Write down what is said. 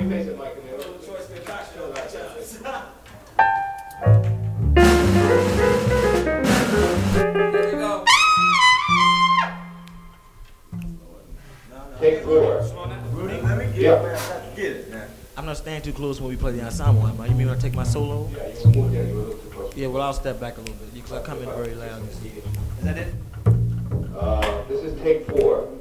face it, Mike. Here we go. Take 4. Rudy, let me get Yeah. it, man. I got to get it, man. I'm not staying too close when we play the ensemble, man. You mean when I take my solo? Yeah, you move there. You a little too close. Yeah, well, I'll step back a little bit because I come in very loud. Is that it? This is take 4.